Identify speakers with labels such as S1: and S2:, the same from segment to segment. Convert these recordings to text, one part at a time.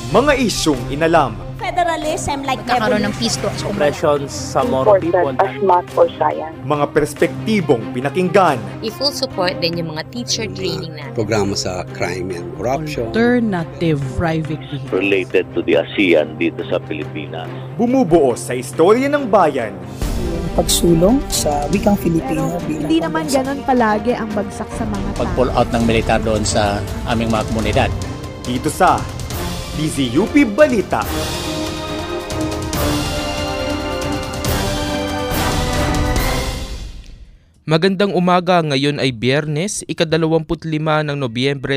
S1: Mga isyung inalam.
S2: Federalism like
S3: magkakaroon ng peace talks.
S4: Oppressions sa Moro people.
S5: As math or science.
S1: Mga perspektibong pinakinggan.
S3: I-full support din yung mga teacher training natin.
S6: Programa sa crime and corruption.
S7: Alternative private vehicle.
S8: Related to the ASEAN dito sa Pilipinas.
S1: Bumubuo sa istorya ng bayan.
S9: Pagsulong sa wikang Filipino bilang
S10: hindi naman ganun palagi ang bagsak sa mga tao.
S4: Pag-pull out ng militar doon sa aming mga komunidad.
S1: Dito sa DZUP Balita.
S11: Magandang umaga, ngayon ay Biyernes, ika-25 ng Nobyembre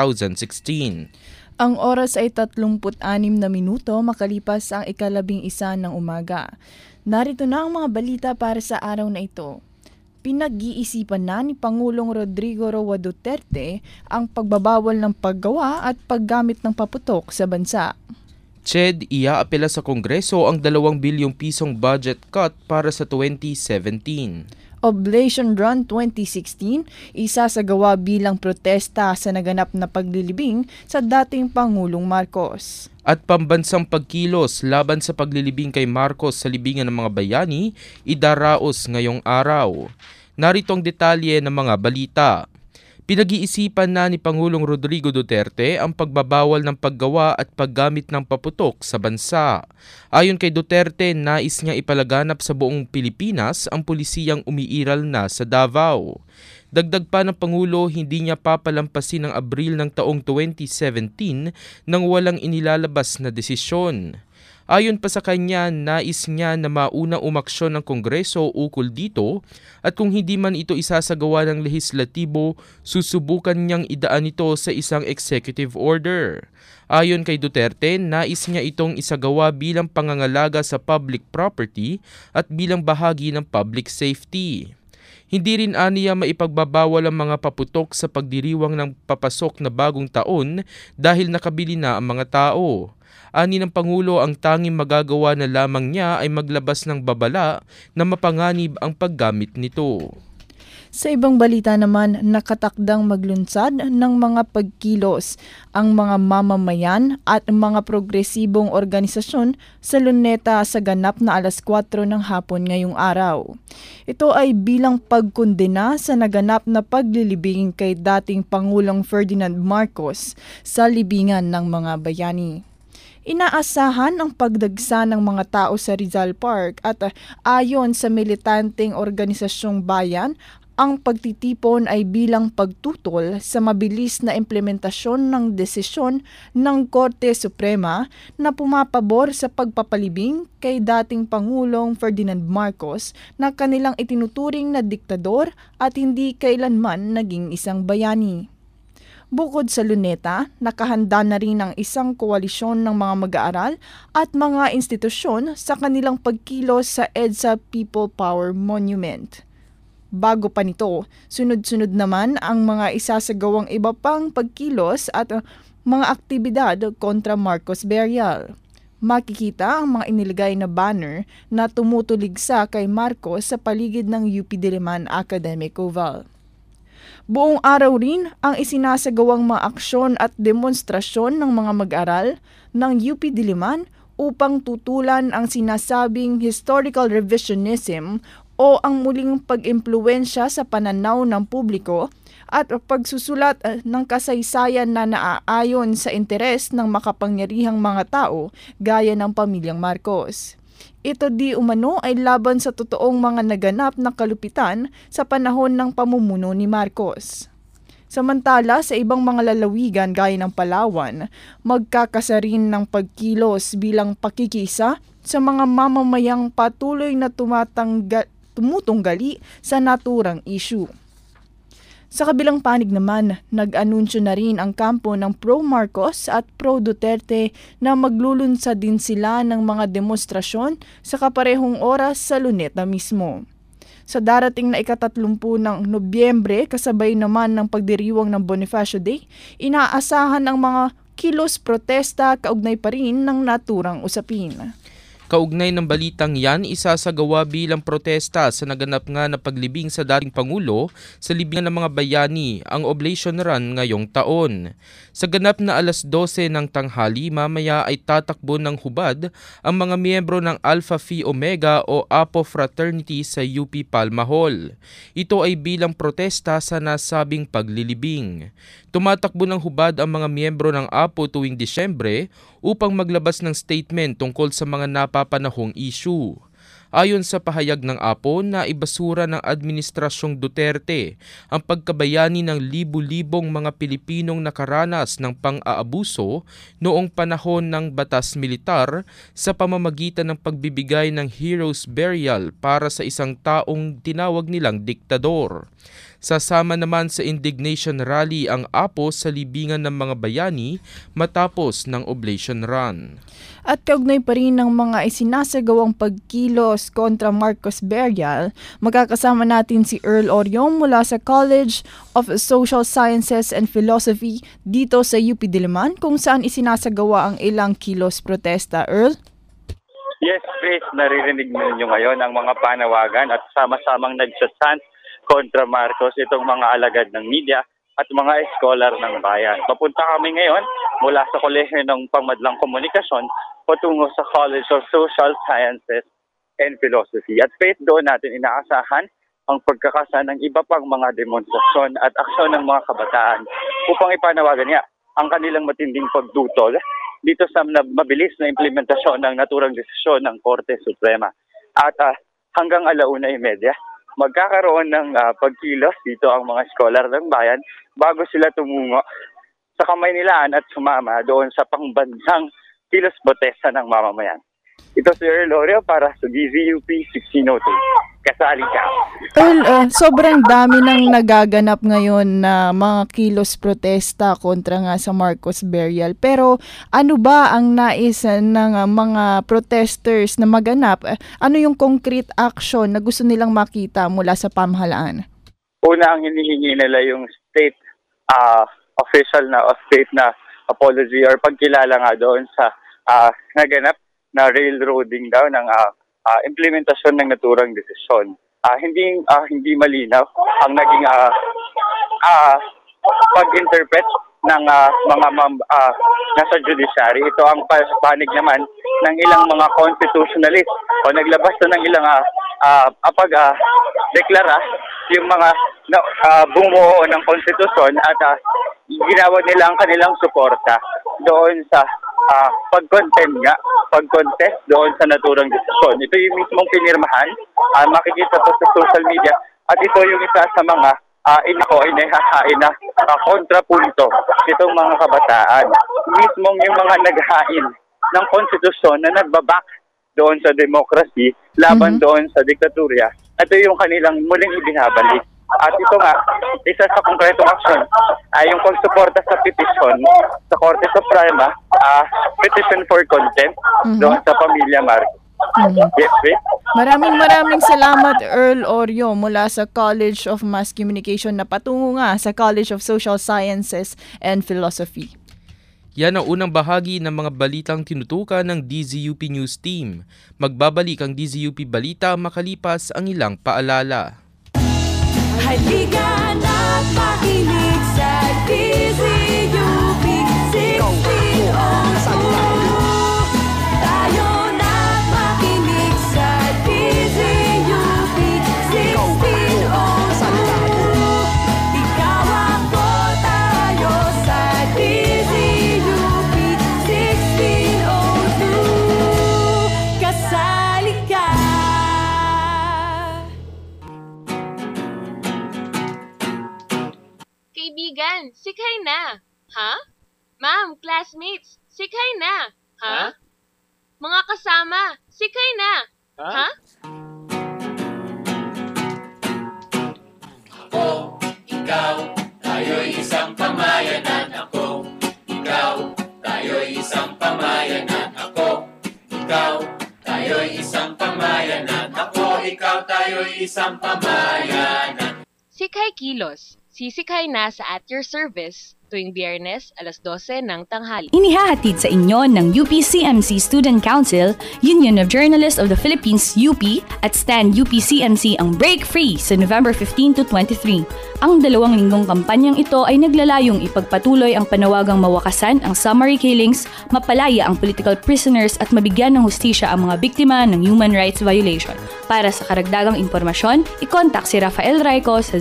S11: 2016.
S12: Ang oras ay 36 na minuto makalipas ang ika-11 ng umaga. Narito na ang mga balita para sa araw na ito. Pinag-iisipan na ni Pangulong Rodrigo Roa Duterte ang pagbabawal ng paggawa at paggamit ng paputok sa bansa.
S11: CHED, iaapela sa Kongreso ang 2 bilyong pisong budget cut para sa 2017.
S12: Oblation Run 2016, isasagawa bilang protesta sa naganap na paglilibing sa dating Pangulong Marcos.
S11: At pambansang pagkilos laban sa paglilibing kay Marcos sa libingan ng mga bayani, idaraos ngayong araw. Narito ang detalye ng mga balita. Pinag-iisipan na ni Pangulong Rodrigo Duterte ang pagbabawal ng paggawa at paggamit ng paputok sa bansa. Ayon kay Duterte, nais niya ipalaganap sa buong Pilipinas ang pulisiyang umiiral na sa Davao. Dagdag pa ng Pangulo, hindi niya papalampasin ang Abril ng taong 2017 nang walang inilalabas na desisyon. Ayon pa sa kanya, nais niya na maunang umaksyon ng Kongreso ukol dito at kung hindi man ito isasagawa ng lehislatibo, susubukan niyang idaan ito sa isang executive order. Ayon kay Duterte, nais niya itong isagawa bilang pangangalaga sa public property at bilang bahagi ng public safety. Hindi rin aniya maipagbabawal ang mga paputok sa pagdiriwang ng papasok na bagong taon dahil nakabili na ang mga tao. Ani ng Pangulo, ang tanging magagawa na lamang niya ay maglabas ng babala na mapanganib ang paggamit nito.
S12: Sa ibang balita naman, nakatakdang maglunsad ng mga pagkilos ang mga mamamayan at mga progresibong organisasyon sa Luneta sa ganap na alas 4 ng hapon ngayong araw. Ito ay bilang pagkondena sa naganap na paglilibing kay dating Pangulong Ferdinand Marcos sa libingan ng mga bayani. Inaasahan ang pagdagsa ng mga tao sa Rizal Park at ayon sa militanteng organisasyong bayan, ang pagtitipon ay bilang pagtutol sa mabilis na implementasyon ng desisyon ng Korte Suprema na pumapabor sa pagpapalibing kay dating Pangulong Ferdinand Marcos na kanilang itinuturing na diktador at hindi kailanman naging isang bayani. Bukod sa Luneta, nakahanda na rin ang isang koalisyon ng mga mag-aaral at mga institusyon sa kanilang pagkilos sa EDSA People Power Monument. Bago pa nito, sunod-sunod naman ang mga isasagawang iba pang pagkilos at mga aktibidad kontra Marcos Burial. Makikita ang mga inilagay na banner na tumutuligsa kay Marcos sa paligid ng UP Diliman Academic Oval. Buong araw rin ang isinasagawang mga aksyon at demonstrasyon ng mga mag-aral ng UP Diliman upang tutulan ang sinasabing historical revisionism o ang muling pag-impluwensya sa pananaw ng publiko at pagsusulat ng kasaysayan na naaayon sa interes ng makapangyarihang mga tao gaya ng pamilyang Marcos. Ito di umano ay laban sa totoong mga naganap na kalupitan sa panahon ng pamumuno ni Marcos. Samantala, sa ibang mga lalawigan gaya ng Palawan, magkakasarin ng pagkilos bilang pakikisa sa mga mamamayang patuloy na tumutunggali sa naturang issue. Sa kabilang panig naman, nag-anunsyo na rin ang kampo ng pro-Marcos at pro-Duterte na maglulunsad din sila ng mga demonstrasyon sa kaparehong oras sa Luneta mismo. Sa darating na ika-30 ng Nobyembre, kasabay naman ng pagdiriwang ng Bonifacio Day, inaasahan ang mga kilos protesta kaugnay pa rin ng naturang usapin.
S11: Kaugnay ng balitang yan, isasagawa bilang protesta sa naganap nga na paglibing sa dating Pangulo sa libingan ng mga bayani ang Oblation Run ngayong taon. Sa ganap na 12:00 ng tanghali, mamaya ay tatakbo ng hubad ang mga miyembro ng Alpha Phi Omega o Apo Fraternity sa UP Palma Hall. Ito ay bilang protesta sa nasabing paglilibing. Tumatakbo ng hubad ang mga miyembro ng Apo tuwing Disyembre upang maglabas ng statement tungkol sa mga napapanahong issue. Ayon sa pahayag ng Apo, na ibasura ng Administrasyong Duterte ang pagkabayani ng libu-libong mga Pilipinong nakaranas ng pang-aabuso noong panahon ng batas militar sa pamamagitan ng pagbibigay ng hero's burial para sa isang taong tinawag nilang diktador. Sasama naman sa indignation rally ang Apo sa libingan ng mga bayani matapos ng Oblation Run.
S12: At kaugnay pa rin ng mga isinasagawang pagkilos kontra Marcos Burial, magkakasama natin si Earl Orion mula sa College of Social Sciences and Philosophy dito sa UP Diliman, kung saan isinasagawa ang ilang kilos protesta. Earl?
S2: Yes, Grace, naririnig ninyo ngayon ang mga panawagan at sama-samang nagsasant kontra Marcos itong mga alagad ng media at mga scholar ng bayan. Papunta kami ngayon mula sa Kolehiyo ng Pangmadlang Komunikasyon patungo sa College of Social Sciences and Philosophy. At faith doon natin inaasahan ang pagkakasa ng iba pang mga demonstrasyon at aksyon ng mga kabataan upang ipanawagan niya ang kanilang matinding pagdutol dito sa mabilis na implementasyon ng naturang desisyon ng Korte Suprema. At hanggang 1:30, magkakaroon ng pagkilos dito ang mga scholar ng bayan bago sila tumungo sa Kamaynilaan at sumama doon sa pangbansang kilos protesta ng mamamayan. Ito si Earl Oreo para sa DZUP 1602. Kasali ka.
S12: Earl, sobrang dami nang nagaganap ngayon na mga kilos protesta kontra nga sa Marcos Burial. Pero ano ba ang nais ng mga protesters na maganap? Ano yung concrete action na gusto nilang makita mula sa pamahalaan?
S2: Una, ang hinihingi nila yung state official na o state na apology or pagkilala nga doon sa naganap na railroading daw ng implementasyon ng naturang desisyon. Hindi malinaw ang naging pag-interpret ng mga nasa judiciary. Ito ang panig naman ng ilang mga constitutionalist o naglabas na ng ilang deklara yung mga bumuo ng konstitusyon at ginawa nila ang kanilang suporta doon sa pag-contest doon sa naturang desisyon. Ito yung mismong pinirmahan, makikita po sa social media, at ito yung isa sa mga inahahain na kontrapunto nitong mga kabataan. Mismong yung mga naghain ng konstitusyon na nagbabak doon sa democracy, laban doon sa diktatorya. Ito yung kanilang muling ibinabalik. At ito nga, isa sa konkretong aksyon ay yung pagsuporta sa petisyon sa Korte Suprema, petition for contempt doon sa pamilya Marcos. Yes, babe.
S12: Maraming salamat, Earl Oreo mula sa College of Mass Communication na patungo nga sa College of Social Sciences and Philosophy.
S11: Yan ang unang bahagi ng mga balitang tinutukan ng DZUP News Team. Magbabalik ang DZUP Balita makalipas ang ilang paalala.
S5: Halika na't makinig sa DZUP 1602. Tayo na't makinig sa DZUP 1602. Ikaw ako, tayo sa DZUP 1602. Kasali ka.
S3: Kaibigan, sikay na. Ha? Ma'am, classmates, sikay na. Ha? Mga kasama, sikay na. Ha?
S13: Ako, ikaw, tayo'y isang pamayanan. Ako, ikaw, tayo'y isang pamayanan. Ako, ikaw, tayo'y isang pamayanan. Ako, ikaw, tayo'y isang pamayanan.
S3: Sikay Kilos. Sisikay na sa at your service tuwing Biyernes, alas 12 ng tanghali.
S14: Inihahatid sa inyo ng UPCMC Student Council, Union of Journalists of the Philippines, UP, at Stand UPCMC ang Break Free sa November 15 to 23. Ang 2 linggong kampanyang ito ay naglalayong ipagpatuloy ang panawagang mawakasan ang summary killings, mapalaya ang political prisoners at mabigyan ng hustisya ang mga biktima ng human rights violation. Para sa karagdagang impormasyon, i-contact si Rafael Raico sa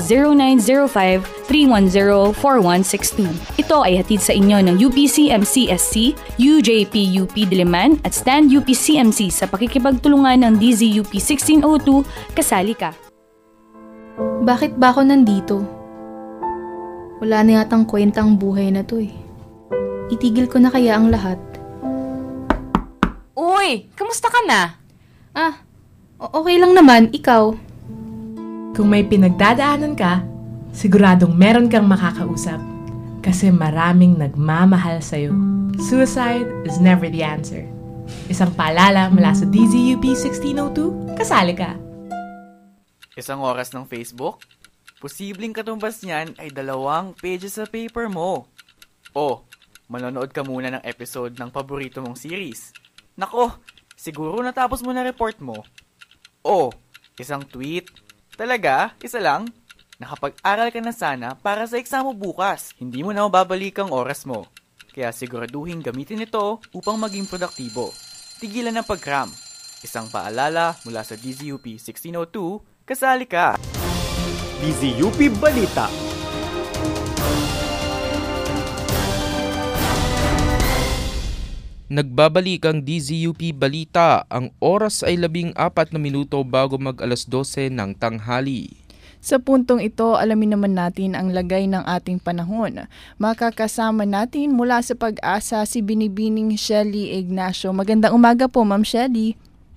S14: 0905-310-4162. Ito ay hatid sa inyo ng UPCMC-SC, UJP-UP Diliman at Stand UPCMC sa pakikipagtulungan ng DZUP 1602, Kasali Ka.
S15: Bakit ba ako nandito? Wala na yatang kwentang buhay na to eh. Itigil ko na kaya ang lahat.
S16: Uy! Kamusta ka na?
S15: Okay lang naman. Ikaw?
S17: Kung may pinagdadaanan ka, siguradong meron kang makakausap. Kasi maraming nagmamahal sa'yo. Suicide is never the answer. Isang paalala mula sa DZUP 1602, kasali ka.
S18: Isang oras ng Facebook? Posibleng katumbas niyan ay 2 pages sa paper mo. O, manonood ka muna ng episode ng paborito mong series. Nako, siguro natapos mo na report mo. O, isang tweet. Talaga? Isa lang? Nakapag-aral ka na sana para sa exam mo bukas. Hindi mo na mababalik ang oras mo. Kaya siguraduhin gamitin ito upang maging produktibo. Tigilan ng pag-cram. Isang paalala mula sa DZUP 1602, kasali ka.
S1: DZUP Balita.
S11: Nagbabalik ang DZUP Balita. Ang oras ay 14 na minuto bago mag alas 12 ng tanghali.
S12: Sa puntong ito, alamin naman natin ang lagay ng ating panahon. Makakasama natin mula sa Pag-asa si Binibining Shelly Ignacio. Magandang umaga po, Ma'am Shelly.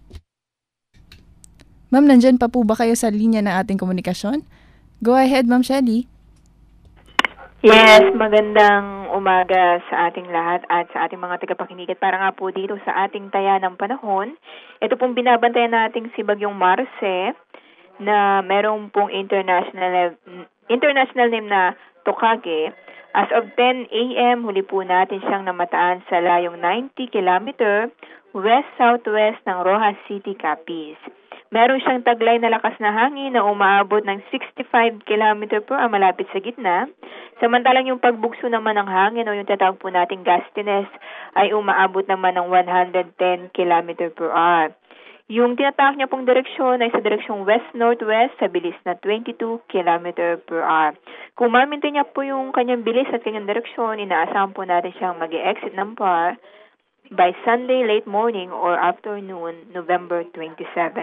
S12: Ma'am, nandyan pa po ba kayo sa linya ng ating komunikasyon? Go ahead, Ma'am Shelly.
S19: Yes, magandang umaga sa ating lahat at sa ating mga tagapakinig. At para nga po dito sa ating taya ng panahon, ito pong binabantayan nating si Bagyong Marce, na merong pong international name na Tokage. As of 10 a.m., huli po natin siyang namataan sa layong 90 km west-southwest ng Rojas City, Capiz. Meron siyang taglay na lakas na hangin na umaabot ng 65 km per hour malapit sa gitna. Samantalang yung pagbugso naman ng hangin o yung tatawag po nating gustiness ay umaabot naman ng 110 km per hour. Yung tinatawag niya pong direksyon ay sa direksyong west-northwest sa bilis na 22 km per hour. Kung ma-maintain niya po yung kanyang bilis at kanyang direksyon, inaasahan po natin siyang mag-exit ng PAR by Sunday late morning or afternoon, November 27.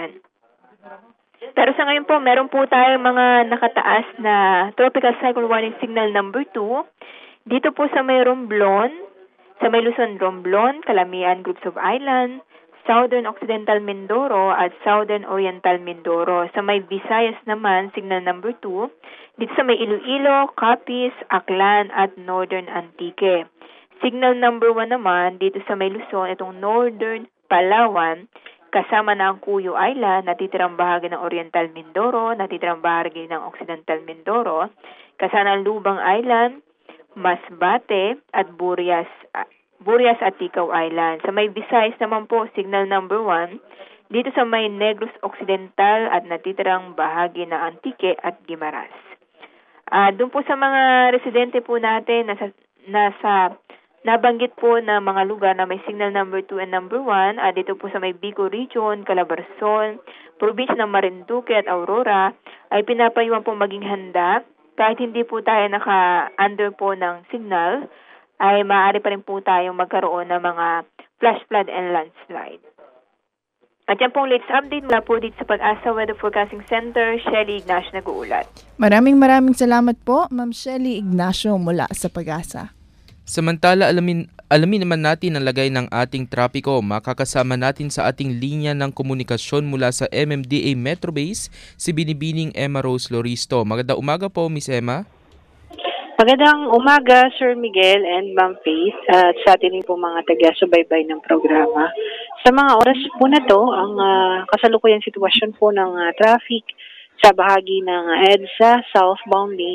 S19: Pero sa ngayon po, meron po tayong mga nakataas na Tropical Cyclone Warning Signal number 2. Dito po sa may Romblon, sa may Luzon, Romblon, Calamian Groups of Island, Southern Occidental Mindoro at Southern Oriental Mindoro. Sa may Visayas naman, signal number 2. Dito sa may Iloilo, Capiz, Aklan at Northern Antique. Signal number 1 naman, dito sa may Luzon, itong Northern Palawan, kasama na ang Cuyo Island, natitirang bahagi ng Oriental Mindoro, natitirang bahagi ng Occidental Mindoro, kasama ang Lubang Island, Masbate at Burias at Ticao Island. Sa may Visayas naman po, signal number 1, dito sa may Negros Occidental at natitirang bahagi ng Antique at Guimaras. Doon po sa mga residente po natin, nasa nabanggit po na mga lugar na may signal number 2 and number 1, dito po sa may Bico Region, Calabarzon, probinsya ng Marinduque at Aurora, ay pinapayuhan po maging handa. Kahit hindi po tayo naka-under po ng signal, ay maaari pa rin po tayong magkaroon ng mga flash flood and landslide. At yan pong latest update mula po dito sa Pag-asa Weather Forecasting Center, Shelly Ignacio nag-uulat.
S12: Maraming salamat po, Ma'am Shelly Ignacio mula sa Pag-asa.
S11: Samantala, alamin naman natin ang lagay ng ating trapiko. Makakasama natin sa ating linya ng komunikasyon mula sa MMDA Metro Base, si Binibining Emma Rose Loristo. Magandang umaga po, Miss Emma.
S20: Magandang umaga, Sir Miguel and Ma'am Faith, at sa ating po mga taga-subaybay ng programa. Sa mga oras po na to, ang kasalukuyang sitwasyon po ng traffic sa bahagi ng EDSA southbound lane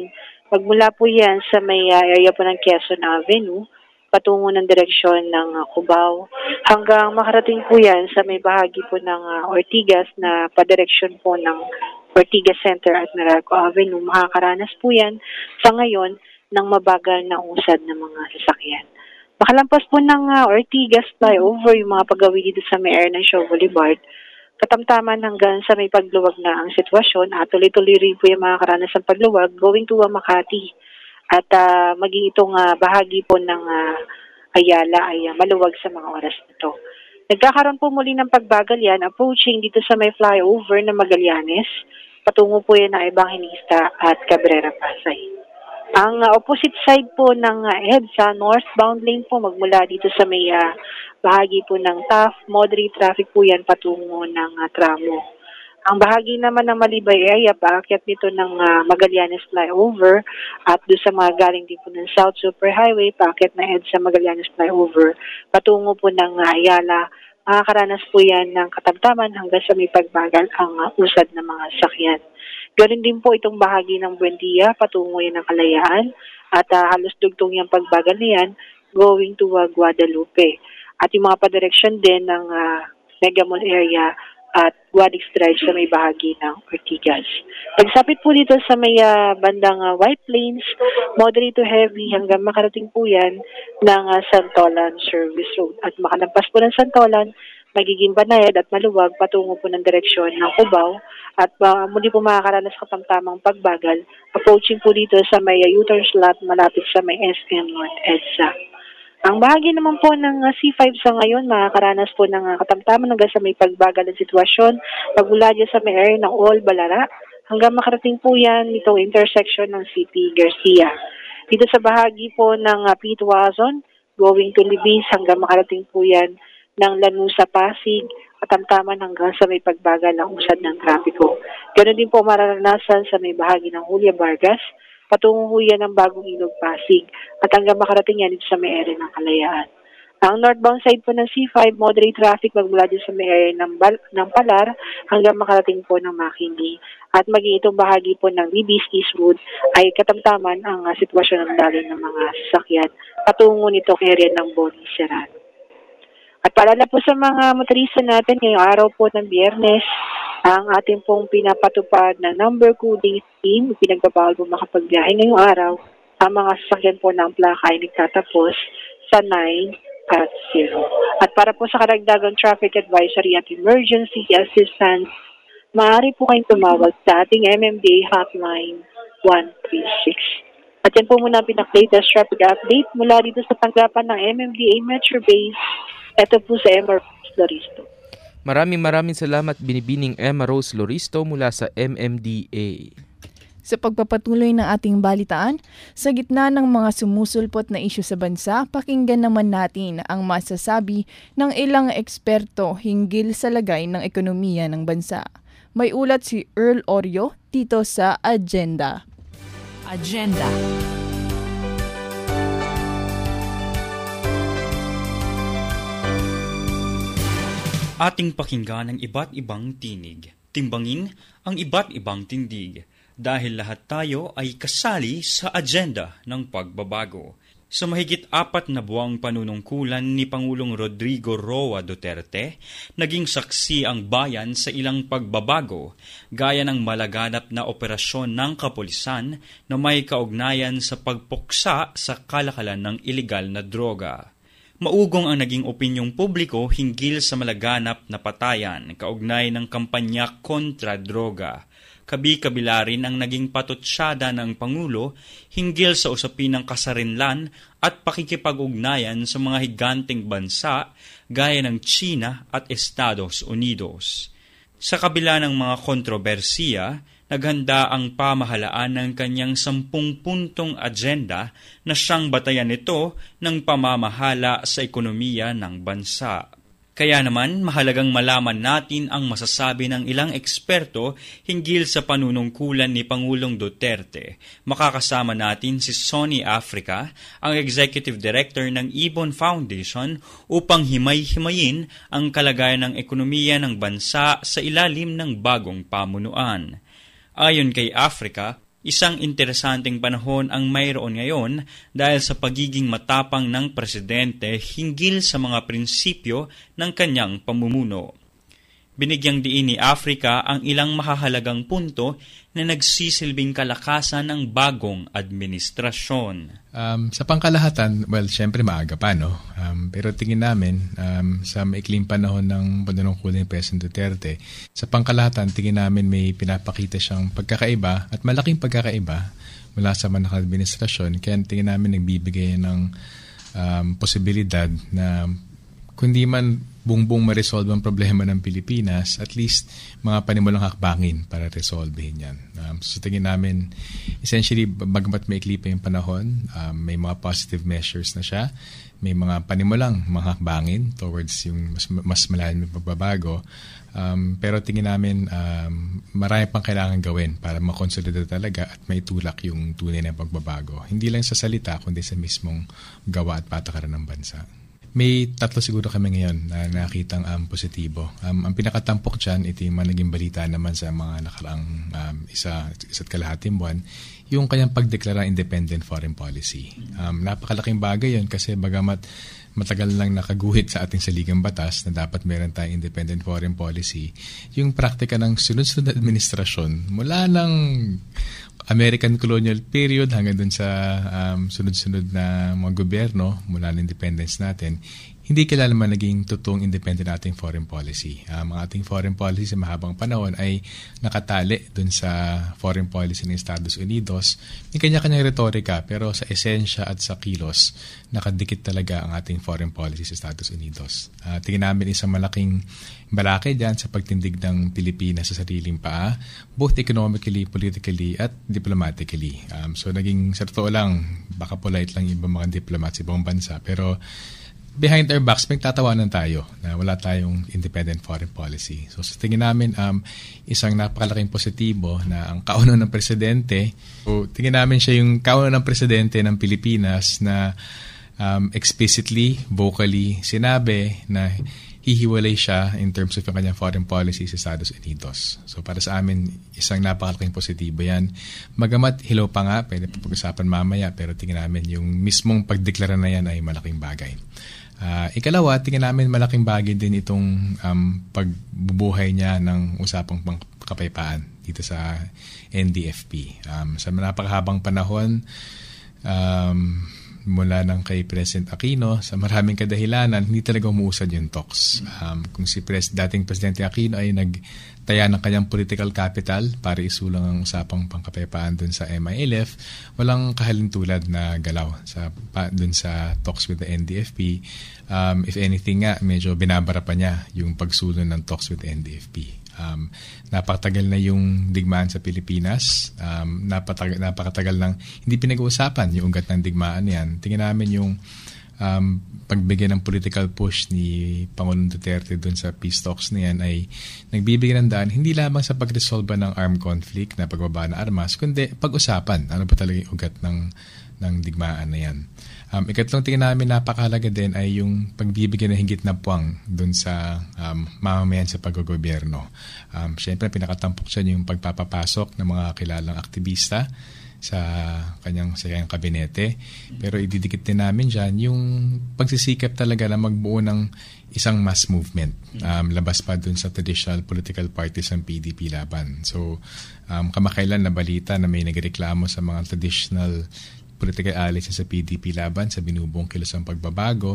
S20: Magmula po yan sa may area po ng Quezon Avenue, patungo ng direksyon ng Cubao, hanggang makarating po yan sa may bahagi po ng Ortigas na padireksyon po ng Ortigas Center at Meralco Avenue. Makakaranas po yan sa ngayon ng mabagal na usad ng mga sasakyan. Makalampas po ng Ortigas flyover, yung mga paggawi dito sa may area ng Shaw Boulevard, katamtaman hanggang sa may pagluwag na ang sitwasyon at tuloy-tuloy rin po yung makakaranas ng pagluwag going to Makati. At maging itong bahagi po ng Ayala ay maluwag sa mga oras nito. Nagkakaroon po muli ng pagbagal yan, approaching dito sa may flyover na Magallanes, patungo po yan ng Evangelista at Cabrera Pasay. Ang opposite side po ng EDSA, northbound lane po, magmula dito sa may bahagi po ng Taft, moderate traffic po yan patungo ng tramo. Ang bahagi naman ng Malibay area, paakyat nito ng Magallanes flyover at doon sa mga galing din po ng South Superhighway, paakyat na EDSA Magallanes flyover, patungo po ng Ayala, makakaranas po yan ng katamtaman hanggang sa may pagbagal ang usad ng mga sakyan. Ganoon din po itong bahagi ng Buendia, patungo yan ng Kalayaan at halos dugtong yung pagbagal na yan going to Guadalupe. At yung mga padireksyon din ng Mega Mall area at Guadix Drive sa may bahagi ng Ortigas. Pagsapit po dito sa may bandang White Plains, moderate to heavy hanggang makarating po yan ng Santolan Service Road. At makalampas po ng Santolan, magiging banayad at maluwag patungo po ng direksyon ng Cubao at muli po makakaranas katamtamang pagbagal approaching po dito sa may U-turn slot malapit sa may SM North EDSA. Ang bahagi naman po ng C5 sa ngayon, makakaranas po ng katamtaman hanggang sa may pagbagal ng sitwasyon. Pagmula dyan sa may area ng All Balara, hanggang makarating po yan itong intersection ng CP Garcia. Dito sa bahagi po ng Pitwazon, going to Libis, hanggang makarating po yan ng Lanusa Pasig, katamtaman hanggang sa may pagbagal ng usad ng trapiko. Ganoon din po mararanasan sa may bahagi ng Julia Vargas, patungo yan ng Bagong Ilog Pasig at hanggang makarating yan dito sa may area ng Kalayaan. Ang northbound side po ng C5, moderate traffic magmula dito sa may area ng Palar hanggang makarating po ng Makindi. At maging itong bahagi po ng Libis Eastwood ay katamtaman ang sitwasyon ng daloy ng mga sasakyan patungo nitong area ng Boni Serrano. At paalala po sa mga motorista natin, ngayong araw po ng Biyernes, ang ating pong pinapatupad na number coding scheme, pinagbabawal po makapagbiyahe ngayong araw, ang mga sasakyan po ng plaka ay nagtatapos sa 9 at 0. At para po sa karagdagang traffic advisory at emergency assistance, maaari po kayong tumawag sa ating MMDA hotline 136. At yan po muna ang pinaka-latest traffic update mula dito sa tanggapan ng MMDA Metro Base. Ito po sa Emma Rose Loristo.
S11: Maraming salamat Binibining Emma Rose Loristo mula sa MMDA.
S12: Sa pagpapatuloy ng ating balitaan, sa gitna ng mga sumusulpot na isyu sa bansa, pakinggan naman natin ang masasabi ng ilang eksperto hinggil sa lagay ng ekonomiya ng bansa. May ulat si Earl Oreo dito sa Agenda.
S5: Agenda.
S16: Ating pakinggan ang iba't ibang tinig. Timbangin ang iba't ibang tindig. Dahil lahat tayo ay kasali sa agenda ng pagbabago. Sa mahigit 4 na buwang panunungkulan ni Pangulong Rodrigo Roa Duterte, naging saksi ang bayan sa ilang pagbabago, gaya ng malaganap na operasyon ng kapulisan na may kaugnayan sa pagpuksa sa kalakalan ng ilegal na droga. Maugong ang naging opinyong publiko hinggil sa malaganap na patayan kaugnay ng kampanya kontra droga. Kabi-kabila rin ang naging patutsyada ng Pangulo hinggil sa usapin ng kasarinlan at pakikipag-ugnayan sa mga higanteng bansa gaya ng China at Estados Unidos. Sa kabila ng mga kontrobersiya, naghanda ang pamahalaan ng kanyang 10-puntong agenda na siyang batayan nito ng pamamahala sa ekonomiya ng bansa. Kaya naman, mahalagang malaman natin ang masasabi ng ilang eksperto hinggil sa panunungkulan ni Pangulong Duterte. Makakasama natin si Sonny Africa, ang Executive Director ng Ibon Foundation, upang himay-himayin ang kalagayan ng ekonomiya ng bansa sa ilalim ng bagong pamunuan. Ayon kay Africa, Isang interesanteng panahon ang mayroon ngayon dahil sa pagiging matapang ng presidente hinggil sa mga prinsipyo ng kanyang pamumuno. Binigyang diin ni Africa ang ilang mahahalagang punto na nagsisilbing kalakasan ng bagong administrasyon.
S21: Sa pangkalahatan, syempre maaga pa, no? Pero tingin namin, sa maikling panahon ng panunungkulan ni President Duterte, sa pangkalahatan, tingin namin may pinapakita siyang pagkakaiba at malaking pagkakaiba mula sa manakang administrasyon. Kaya tingin namin nagbibigay ng posibilidad na kundi man buong ma-resolve ang problema ng Pilipinas, at least mga panimulang hakbangin para resolvehin yan. So tingin namin, essentially, bagamat maikli pa yung panahon, may mga positive measures na siya, may mga panimulang mga hakbangin towards yung mas malalim na pagbabago. Pero tingin namin, marami pang kailangan gawin para makonsolida talaga at maitulak yung tunay na pagbabago. Hindi lang sa salita, kundi sa mismong gawa at patakaran ng bansa. May tatlo siguro kami ngayon na nakitang positibo. Ang pinakatampok dyan, ito yung naging balita naman sa mga nakaraang isa't kalahating buwan, yung kanyang pagdeklara independent foreign policy. Napakalaking bagay yun kasi bagamat matagal lang nakaguhit sa ating saligang batas na dapat meron tayong independent foreign policy, yung praktika ng sunod-sunod na administrasyon mula ng American colonial period hanggang dun sa sunod-sunod na mga gobyerno mula ng independence natin, hindi kailan naman naging totoong independent ating foreign policy. Ang ating foreign policy sa mahabang panahon ay nakatali dun sa foreign policy ng Estados Unidos. May kanya-kanyang retorika, pero sa esensya at sa kilos, nakadikit talaga ang ating foreign policy sa Estados Unidos. Tingin namin isang malaking balakid dyan sa pagtindig ng Pilipinas sa sariling paa, both economically, politically, at diplomatically. So naging, sa totoo lang, baka polite lang ibang mga diplomat sa ibang bansa, pero behind our backs, magtatawanan tayo na wala tayong independent foreign policy. So sa tingin namin, isang napakalaking positibo na ang kauno ng presidente, so tingin namin siya yung kauno ng presidente ng Pilipinas na explicitly, vocally sinabi na hihiwalay siya in terms of yung kanyang foreign policy sa Estados Unidos. So para sa amin, isang napakalaking positibo yan. Magamat hilaw pa nga, pwede pa pag-usapan mamaya, pero tingin namin yung mismong pagdeklara na yan ay malaking bagay. Ikalawa, tingin namin malaking bagay din itong pagbubuhay niya ng usapang kapayapaan dito sa NDFP. Sa napakahabang panahon, mula ng kay President Aquino, sa maraming kadahilanan, hindi talaga umuusad yung talks. Kung si dating Presidente Aquino ay nagtaya ng kanyang political capital para isulang ang usapang pangkapayapaan dun sa MILF, walang kahalintulad na galaw dun sa talks with the NDFP. If anything nga, medyo binabara pa niya yung pagsulong ng talks with the NDFP. Napakatagal na yung digmaan sa Pilipinas. Napakatagal nang hindi pinag-uusapan yung ugat ng digmaan yan. Tingin namin yung pagbigyan ng political push ni Pangulong Duterte dun sa peace talks na yan ay nagbibigay ng daan hindi lamang sa pag-resolve ng armed conflict na pagbaba ng armas, kundi pag-usapan ano pa talaga yung ugat ng digmaan na yan. Ikatlong tingin namin napakahalaga din ay yung pagbibigyan ng higit na puwang dun sa mamamayan sa paggogobyerno. Siyempre, pinakatampok siya yung pagpapapasok ng mga kilalang aktivista sa kanyang kabinete. Pero ididikit din namin dyan yung pagsisikap talaga na magbuo ng isang mass movement. Labas pa dun sa traditional political parties ng PDP laban. So, kamakailan na balita na may nagreklamo sa mga traditional political allies sa PDP laban sa binubuong kilos ng pagbabago.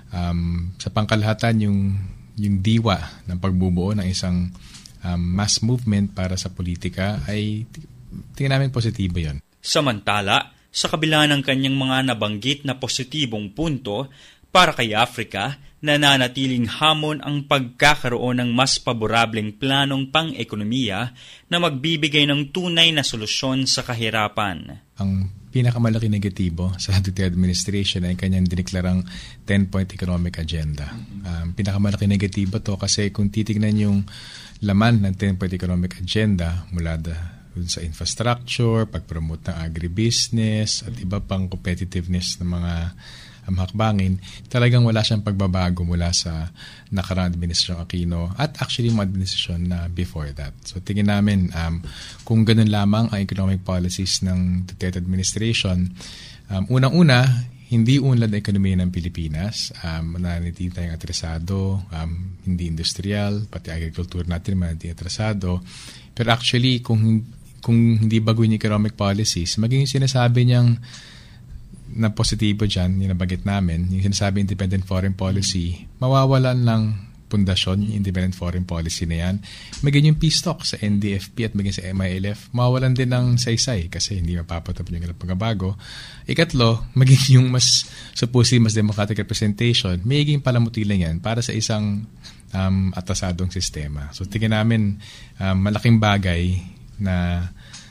S21: Sa pangkalahatan, yung diwa ng pagbubuo ng isang mass movement para sa politika ay tingnan namin positibo yon.
S16: Samantala, sa kabila ng kanyang mga nabanggit na positibong punto, para kay Africa, nananatiling hamon ang pagkakaroon ng mas paborableng planong pang-ekonomiya na magbibigay ng tunay na solusyon sa kahirapan.
S21: Ang pinakamalaki negatibo sa Duterte administration ay kanyang diniklarang 10-point economic agenda. Pinakamalaki negatibo to kasi kung titignan yung laman ng 10-point economic agenda mula dun sa infrastructure, pag-promote ng agribusiness at iba pang competitiveness ng mga hakbangin, talagang wala siyang pagbabago mula sa nakaraang administrasyong Aquino at actually mga administrasyon na before that. So tingin namin kung ganun lamang ang economic policies ng Duterte administration, unang-una, hindi unlad ang ekonomiya ng Pilipinas. Mananatili tayong atrasado, hindi industrial, pati agriculture natin mananatili atrasado. Pero actually, kung hindi bago yung economic policies, maging sinasabi niyang na positibo dyan, yung nabagit namin, yung sinasabi independent foreign policy, mawawalan ng pundasyon, yung independent foreign policy na yan. Maging yung peace talk sa NDFP at maging sa MILF, mawawalan din ng saysay kasi hindi mapapatapon yung pagbabago. Ikatlo, maging yung mas democratic representation, magiging palamuti lang yan para sa isang atasadong sistema. So tingin namin malaking bagay na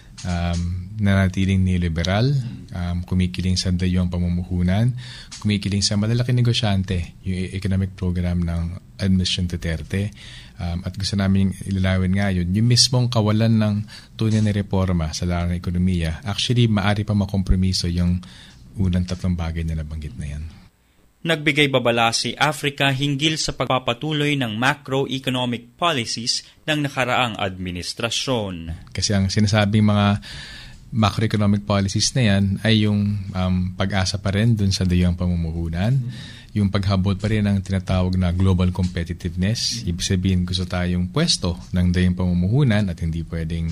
S21: nanatiling neoliberal, kumikiling sa dayong pamumuhunan, kumikiling sa malalaking negosyante yung economic program ng Administration Duterte. At gusto namin ilalawin nga yun, yung mismong kawalan ng tunay na reforma sa larang ekonomiya, actually maaari pa makompromiso yung unang tatlong bagay na nabanggit na yan.
S16: Nagbigay babala si Africa hinggil sa pagpapatuloy ng macroeconomic policies ng nakaraang administrasyon.
S21: Kasi ang sinasabing mga macroeconomic policies na yan ay yung pag-asa pa rin dun sa dayong pamumuhunan, yung paghabol pa rin ng tinatawag na global competitiveness. Ibig sabihin gusto tayong pwesto ng dayong pamumuhunan at hindi pwedeng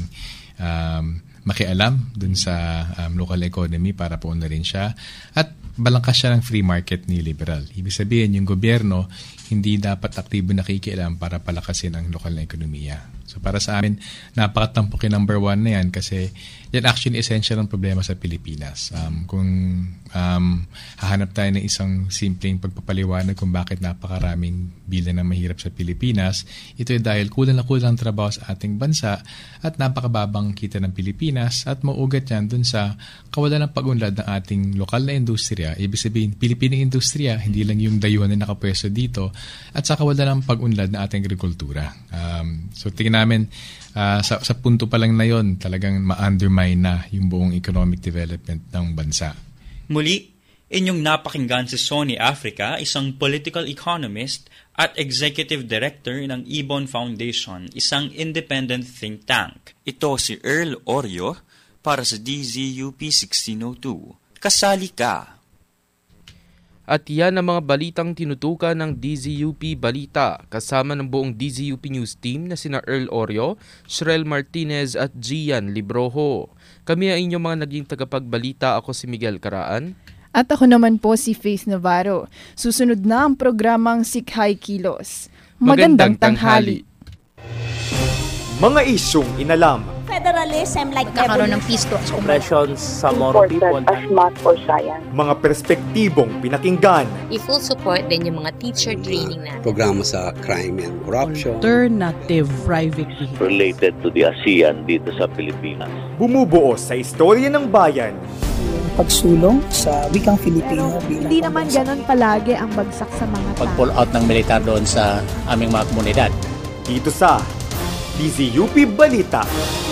S21: makialam dun sa local economy para po na rin siya. At balangkas siya ng free market ni liberal. Ibig sabihin, yung gobyerno hindi dapat aktibo nakikialam para palakasin ang lokal na ekonomiya. So para sa amin, napakatampukin number 1 na yan kasi yan actually essential ang problema sa Pilipinas. Kung hahanap tayo ng isang simpleng pagpapaliwanag kung bakit napakaraming bilang na mahirap sa Pilipinas, ito ay dahil kulang na kulang trabaho sa ating bansa at napakababang kita ng Pilipinas at maugat yan dun sa kawalan ng pag-unlad ng ating lokal na industriya. Ibig sabihin, Pilipinang industriya, hindi lang yung dayuhan na nakapwesto dito, at sa kawalan ng pag-unlad ng ating agrikultura. So tingin namin, sa punto pa lang na yon, talagang ma-undermine na yung buong economic development ng bansa.
S16: Muli, inyong napakinggan si Sonny Africa, isang political economist at executive director ng Ibon Foundation, isang independent think tank. Ito si Earl Oryo para sa DZUP 1602. Kasali ka!
S11: At yan ang mga balitang tinutukan ng DZUP Balita kasama ng buong DZUP News Team na sina Earl Oryo, Shrel Martinez at Gian Libroho. Kami ang inyong mga naging tagapagbalita. Ako si Miguel Caraan.
S12: At ako naman po si Faith Navarro. Susunod na ang programang Sikhay Kilos. Magandang tanghali.
S1: Mga isyong inalam.
S6: Federalism like
S4: magkakaroon ng peace talks, operations sa more people
S6: as math or science.
S1: Mga perspektibong pinakinggan.
S6: I-full support din yung mga teacher training natin.
S22: Programa sa crime and corruption.
S7: Alternative private vehicle.
S8: Related to the ASEAN dito sa Pilipinas.
S1: Bumubuo sa istorya ng bayan.
S9: Pagsulong sa wikang Filipino.
S10: Hindi naman ganun palagi ang bagsak sa mga tao.
S4: Pag-pull out ng militar doon sa aming mga komunidad.
S1: Dito sa DZUP Balita.